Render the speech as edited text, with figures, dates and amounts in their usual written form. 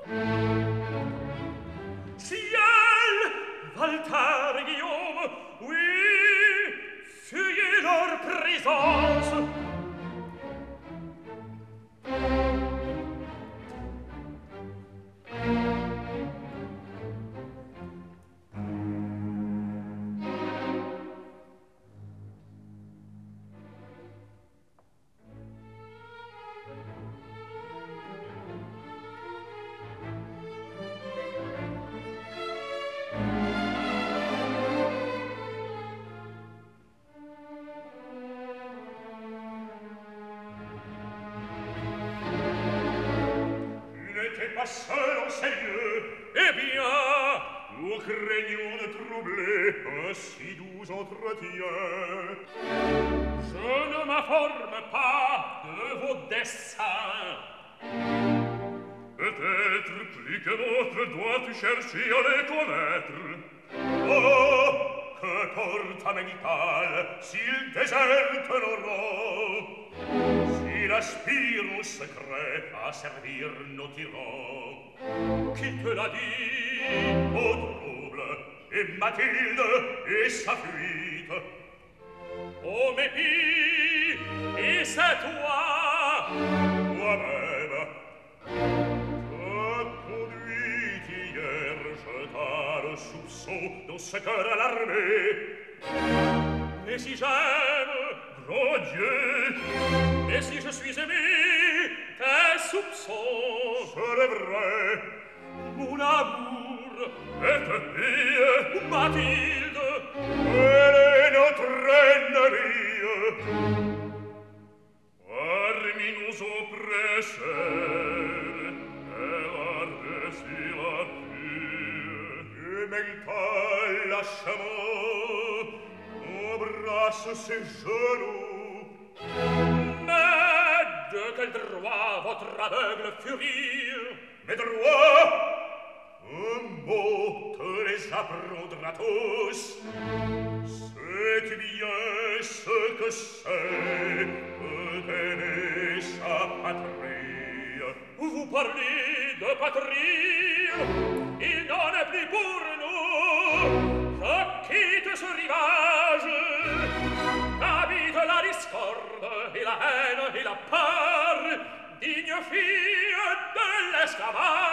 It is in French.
Ciel, Walter et Guillaume, oui, fuyez leur présence. Seul en ces lieux, eh bien, nous craignons de troubler un si doux entretien. Je ne m'informe pas de vos desseins. Peut-être plus que d'autres dois-tu chercher à les connaître. Oh, qu'importe à Ménital s'il déserte nos rangs, s'il aspire au secret à servir nos tyrans. Qui te l'a dit, au trouble, et Mathilde et sa fuite? Ô mépris, et c'est toi, toi-même, t'as conduit hier, jeta le soupçon dans ce cœur alarmé. Et si j'aime, grand Dieu, et si je suis aimé, tes soupçons seraient vrais. Mon amour est fille, Mathilde, elle est notre ennemie. Parmi nos oppresseurs, elle a reçu la vie. Et Ménital, lâchement, embrasse ses genoux. Mais de quel droit votre aveugle furie? Mes droits, un mot te les apprendra tous. C'est bien ce que c'est d'aimer sa patrie. Vous parlez de patrie, il n'en est plus pour nous. Je quitte ce rivage, habite la discorde et la haine et la peur, digne fille de l'esclavage.